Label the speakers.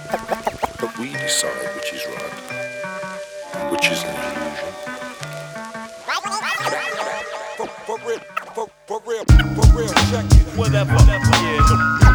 Speaker 1: But we decide which is right, and which is an illusion.
Speaker 2: For real, check it. Whatever, yeah.